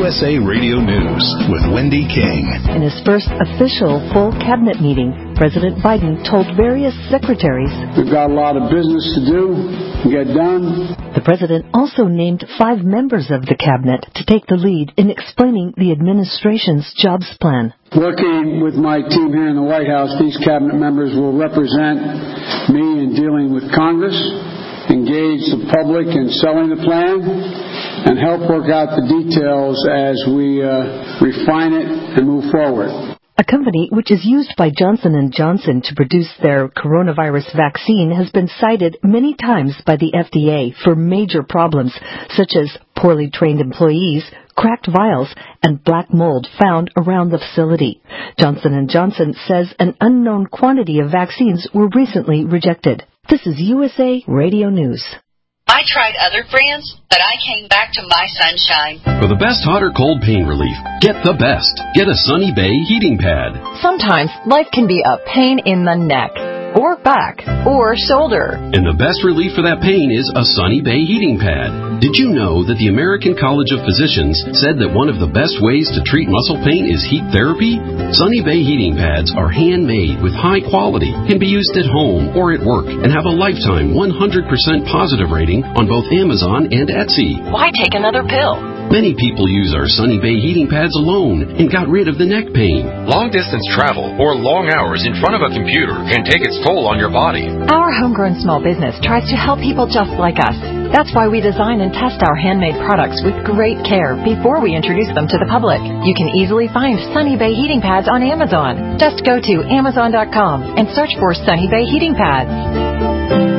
USA Radio News with Wendy King. In his first official full cabinet meeting, President Biden told various secretaries, "We've got a lot of business to do and get done." The president also named 5 members of the cabinet to take the lead in explaining the administration's jobs plan. Working with my team here in the White House, these cabinet members will represent me in dealing with Congress, engage the public in selling the plan, and help work out the details as we refine it and move forward. A company which is used by Johnson & Johnson to produce their coronavirus vaccine has been cited many times by the FDA for major problems, such as poorly trained employees, cracked vials, and black mold found around the facility. Johnson & Johnson says an unknown quantity of vaccines were recently rejected. This is USA Radio News. I tried other brands, but I came back to My Sunshine. For the best hot or cold pain relief, get the best. Get a Sunny Bay heating pad. Sometimes life can be a pain in the neck, or back, or shoulder. And the best relief for that pain is a Sunny Bay heating pad. Did you know that the American College of Physicians said that one of the best ways to treat muscle pain is heat therapy? Sunny Bay heating pads are handmade with high quality, can be used at home or at work, and have a lifetime 100% positive rating on both Amazon and Etsy. Why take another pill? Many people use our Sunny Bay heating pads alone and got rid of the neck pain. Long-distance travel or long hours in front of a computer can take its toll on your body. Our homegrown small business tries to help people just like us. That's why we design and test our handmade products with great care before we introduce them to the public. You can easily find Sunny Bay heating pads on Amazon. Just go to Amazon.com and search for Sunny Bay heating pads.